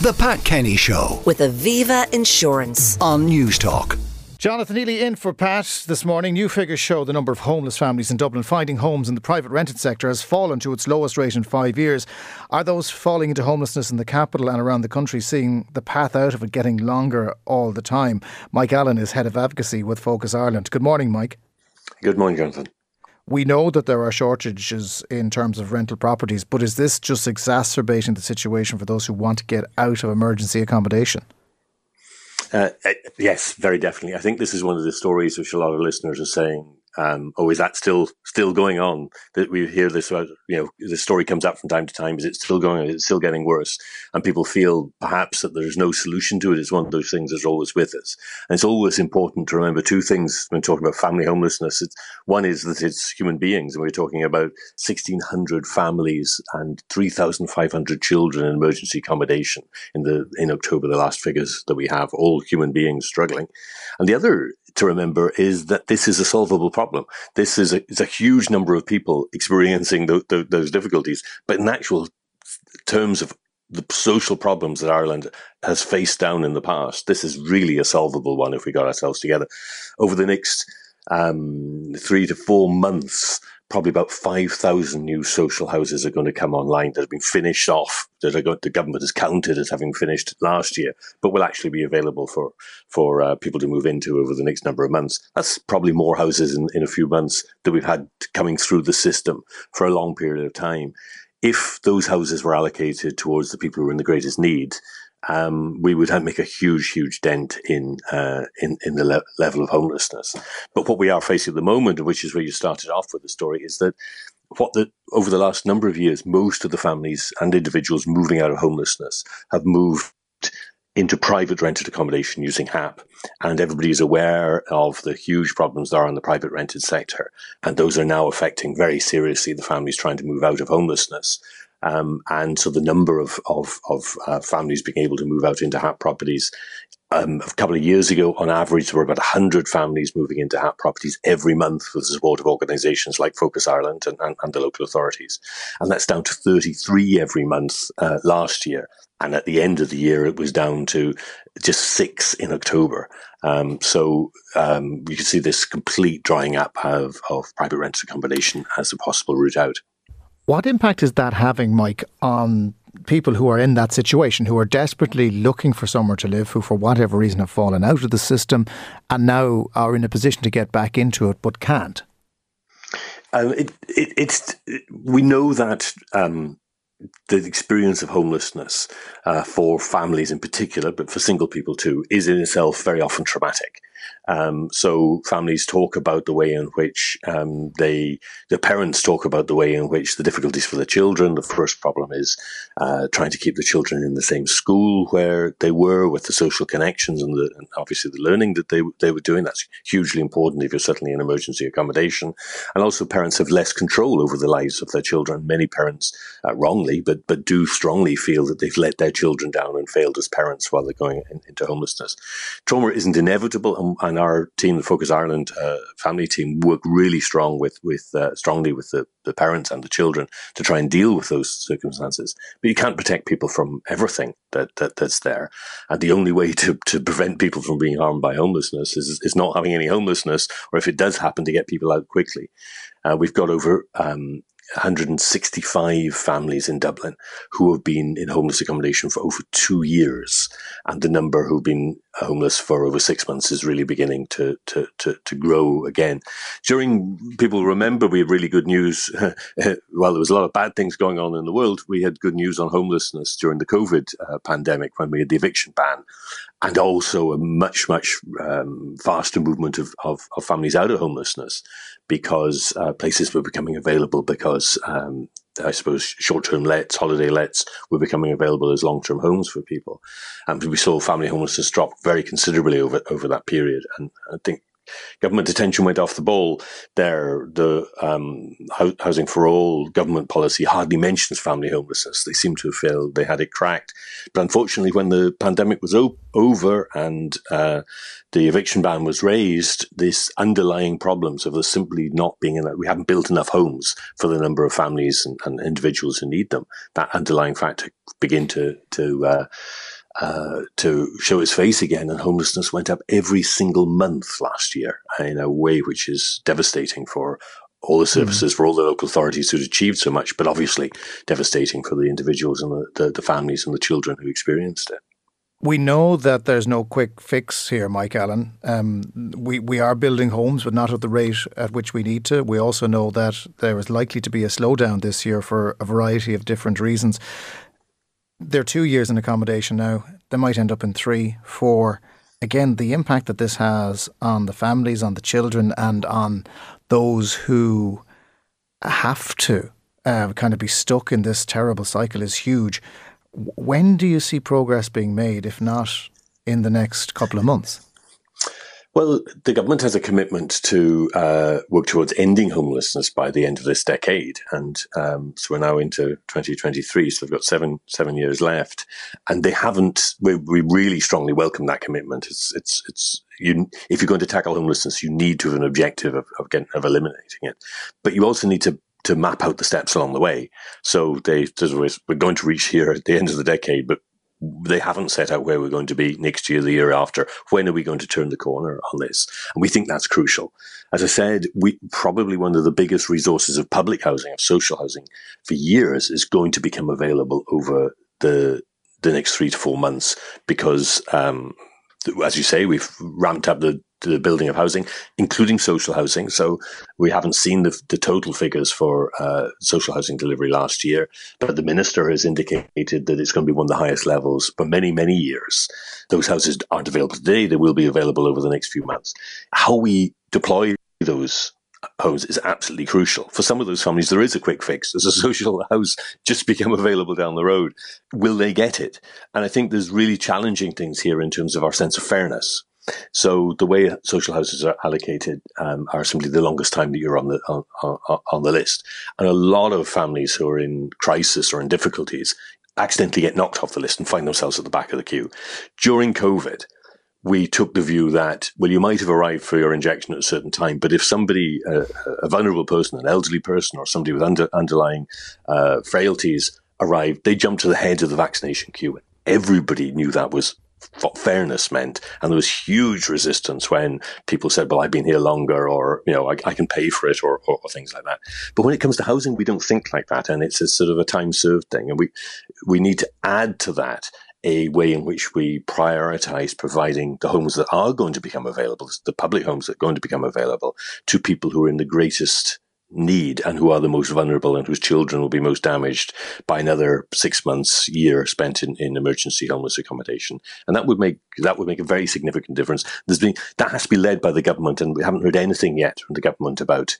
The Pat Kenny Show with Aviva Insurance on News Talk. Jonathan Healy in for Pat this morning. New figures show the number of homeless families in Dublin finding homes in the private rented sector has fallen to its lowest rate in 5 years. Are those falling into homelessness in the capital and around the country seeing the path out of it getting longer all the time? Mike Allen is Head of Advocacy with Focus Ireland. Good morning, Mike. Good morning, Jonathan. We know that there are shortages in terms of rental properties, but is this just exacerbating the situation for those who want to get out of emergency accommodation? Yes, very definitely. I think this is one of the stories which a lot of listeners are saying, is that still going on? That we hear this about, the story comes up from time to time. Is it still going on? Is it still getting worse? And people feel perhaps that there's no solution to it. It's one of those things that's always with us. And it's always important to remember two things when talking about family homelessness. One is that it's human beings, and we're talking about 1,600 families and 3,500 children in emergency accommodation in October, the last figures that we have, all human beings struggling. And the other to remember is that this is a solvable problem. This is a huge number of people experiencing those difficulties, but in actual terms of the social problems that Ireland has faced down in the past, this is really a solvable one if we got ourselves together. Over the next 3 to 4 months, probably about 5,000 new social houses are going to come online that have been finished off, the government has counted as having finished last year, but will actually be available for people to move into over the next number of months. That's probably more houses in a few months that we've had coming through the system for a long period of time. If those houses were allocated towards the people who are in the greatest need, we would make a huge dent in the level of homelessness. But what we are facing at the moment, which is where you started off with the story, is that over the last number of years, most of the families and individuals moving out of homelessness have moved into private rented accommodation using HAP. And everybody is aware of the huge problems there are in the private rented sector. And those are now affecting very seriously the families trying to move out of homelessness. And so the number of families being able to move out into HAP properties, a couple of years ago, on average, there were about 100 families moving into HAP properties every month with the support of organisations like Focus Ireland and the local authorities. And that's down to 33 every month last year. And at the end of the year, it was down to just 6 in October. So you can see this complete drying up of private rented accommodation as a possible route out. What impact is that having, Mike, on people who are in that situation, who are desperately looking for somewhere to live, who for whatever reason have fallen out of the system and now are in a position to get back into it but can't? We know that the experience of homelessness for families in particular, but for single people too, is in itself very often traumatic. So families talk about the way in which the parents talk about the way in which the difficulties for the children. The first problem is trying to keep the children in the same school where they were, with the social connections and obviously the learning that they were doing. That's hugely important if you're settling in emergency accommodation. And also parents have less control over the lives of their children. Many parents, wrongly, but do strongly feel that they've let their children down and failed as parents while they're going into homelessness. Trauma isn't inevitable, and our team, the Focus Ireland family team, work really strongly with the parents and the children to try and deal with those circumstances. But you can't protect people from everything that's there. And the only way to prevent people from being harmed by homelessness is not having any homelessness, or if it does happen, to get people out quickly. We've got over 165 families in Dublin who have been in homeless accommodation for over 2 years, and the number who've been homeless for over 6 months is really beginning to grow again. People remember we had really good news. While there was a lot of bad things going on in the world, we had good news on homelessness during the COVID pandemic, when we had the eviction ban, and also a much faster movement of families out of homelessness, because places were becoming available, because I suppose short-term lets, holiday lets were becoming available as long-term homes for people. And we saw family homelessness drop very considerably over that period. And I think government attention went off the ball there. The Housing for All government policy hardly mentions family homelessness. They seem to have failed. They had it cracked. But unfortunately, when the pandemic was over and the eviction ban was raised, this underlying problems of there simply not being enough, we haven't built enough homes for the number of families and individuals who need them. That underlying factor begin to to show its face again, and homelessness went up every single month last year in a way which is devastating for all the services, for all the local authorities who'd achieved so much, but obviously devastating for the individuals and the families and the children who experienced it. We know that there's no quick fix here, Mike Allen. We are building homes, but not at the rate at which we need to. We also know that there is likely to be a slowdown this year for a variety of different reasons. They're 2 years in accommodation now. They might end up in 3, 4. Again, the impact that this has on the families, on the children, and on those who have to kind of be stuck in this terrible cycle is huge. When do you see progress being made, if not in the next couple of months? Well, the government has a commitment to work towards ending homelessness by the end of this decade. And so we're now into 2023, so they've got seven years left. And they haven't, we really strongly welcome that commitment. If you're going to tackle homelessness, you need to have an objective of eliminating it. But you also need to map out the steps along the way. So we're going to reach here at the end of the decade, but they haven't set out where we're going to be next year, the year after. When are we going to turn the corner on this? And we think that's crucial. As I said, probably one of the biggest resources of public housing, of social housing for years is going to become available over the next 3 to 4 months because, as you say, we've ramped up the building of housing, including social housing. So we haven't seen the total figures for social housing delivery last year, but the minister has indicated that it's going to be one of the highest levels for many, many years. Those houses aren't available today. They will be available over the next few months. How we deploy those homes is absolutely crucial. For some of those families, there is a quick fix. There's a social house just become available down the road. Will they get it? And I think there's really challenging things here in terms of our sense of fairness. So the way social houses are allocated are simply the longest time that you're on the list. And a lot of families who are in crisis or in difficulties accidentally get knocked off the list and find themselves at the back of the queue. During COVID, we took the view that, well, you might have arrived for your injection at a certain time, but if somebody, a vulnerable person, an elderly person, or somebody with underlying frailties arrived, they jumped to the head of the vaccination queue. Everybody knew that was what fairness meant, and there was huge resistance when people said, well, I've been here longer, or I can pay for it, or things like that. But when it comes to housing, we don't think like that, and it's a sort of a time served thing, and we need to add to that a way in which we prioritize providing the homes that are going to become available, the public homes that are going to become available, to people who are in the greatest need and who are the most vulnerable and whose children will be most damaged by another 6 months, year spent in emergency homeless accommodation. And that would make a very significant difference. That has to be led by the government, and we haven't heard anything yet from the government about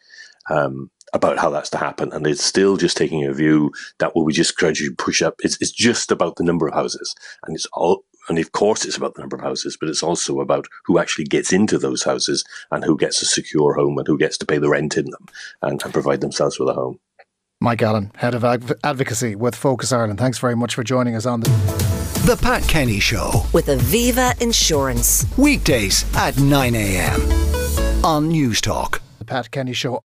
how that's to happen. And it's still just taking a view that we just gradually push up. It's just about the number of houses, and of course it's about the number of houses, but it's also about who actually gets into those houses and who gets a secure home and who gets to pay the rent in them and provide themselves with a home. Mike Allen, Head of Advocacy with Focus Ireland. Thanks very much for joining us on The Pat Kenny Show. With Aviva Insurance. Weekdays at 9 a.m. on News Talk. The Pat Kenny Show.